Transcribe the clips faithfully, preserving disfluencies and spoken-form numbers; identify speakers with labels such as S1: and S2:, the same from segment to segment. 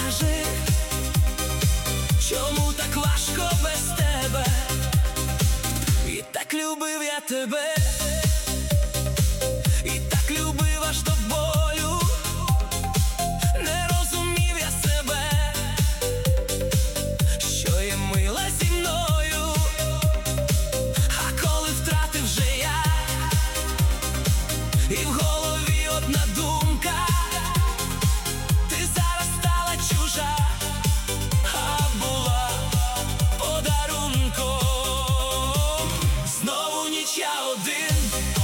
S1: скажи, чому так важко без тебе? І так любив я тебе, і так любив аж до болю. Не розумів я себе, що є мила зі мною. А коли втратив вже я, і в голові одна думка: ти зараз стала чужа, а була подарунком. Знову ніч я один,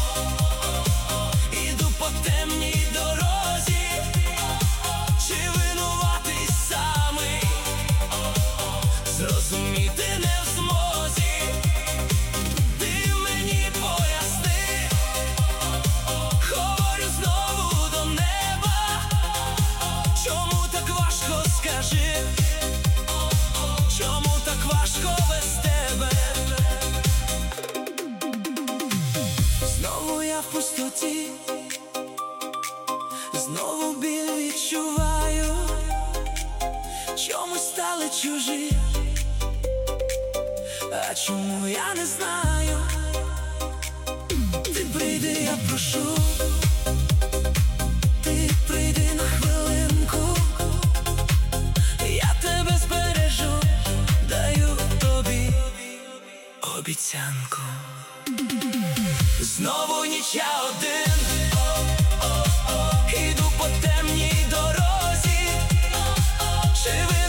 S1: іду по темній дорозі. Чи винуватий самий, зрозуміти не в змозі. Ти мені поясни, говорю знову до неба, чому так важко, скажи, чому так важко без тебе? Знову я в пустоті, знову біль відчуваю. Чому стали чужі, а чому я не знаю? Ти прийди, я прошу, ти прийди на хвилинку. Я тебе збережу, даю тобі обіцянку. Знову ніч я один, іду по темній дорозі. Чи ви